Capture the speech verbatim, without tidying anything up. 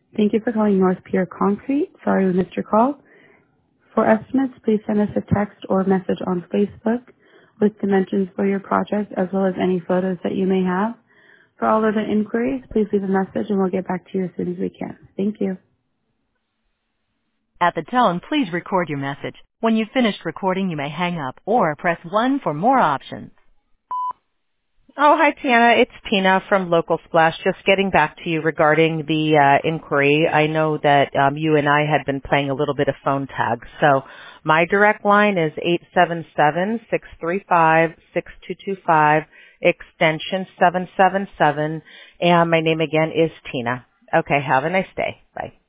Thank you for calling North Pier Concrete. Sorry we missed your call. For estimates, please send us a text or message on Facebook with dimensions for your project as well as any photos that you may have. For all other inquiries, please leave a message and we'll get back to you as soon as we can. Thank you. At the tone, please record your message. When you've finished recording, you may hang up or press one for more options. Oh, hi, Tiana. It's Tina from Local Splash. Just getting back to you regarding the uh, inquiry. I know that um, you and I had been playing a little bit of phone tag. So my direct line is eight seven seven, six three five, six two two five, extension seven seven seven, and my name again is Tina. Okay, have a nice day. Bye.